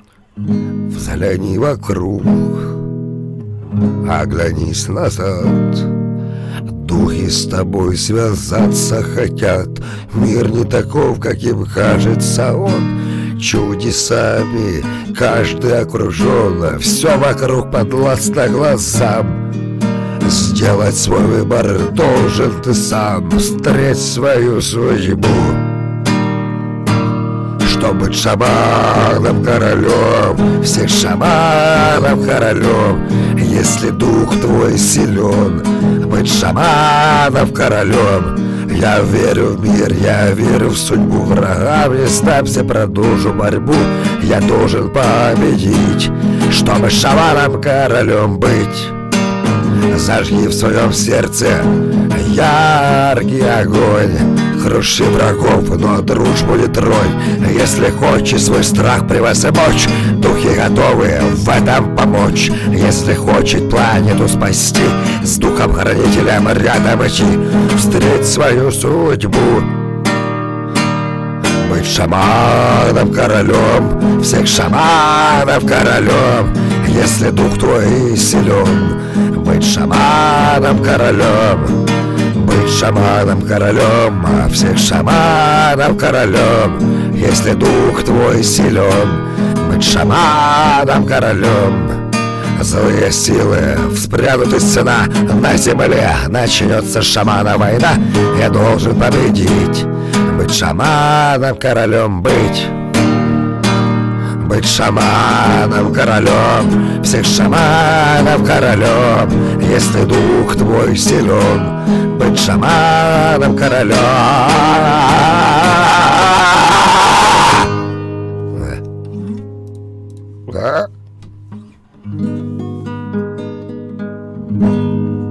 Взгляни вокруг, оглянись назад. Духи с тобой связаться хотят. Мир не таков, каким кажется он. Чудесами каждый окружен, все вокруг подвластно глазам. Сделать свой выбор должен ты сам, встреть свою судьбу. Чтобы быть шаманом, королем, всех шаманов королем. Если дух твой силен, быть шаманом, королем. Я верю в мир, я верю в судьбу. Врагам не сдамся, продолжу борьбу. Я должен победить, чтобы шаманом, королем быть. Зажги в своем сердце яркий огонь. Круши врагов, но дружбу не тронь. Если хочешь свой страх превозмочь, духи готовы в этом помочь. Если хочет планету спасти, с духом-хранителем рядом идти, встреть свою судьбу. Быть шаманом, королем, всех шаманов королем. Если дух твой силен, быть шаманом, королем. Быть шаманом, королем, а всех шаманов королем. Если дух твой силен, быть шаманом, королем. Злые силы вспрянут из сна. На земле начнется шамана война. Я должен победить, быть шаманом, королем быть. Быть шаманом, королем, всех шаманов королем. Если дух твой силен, быть шаманом, королем. Да?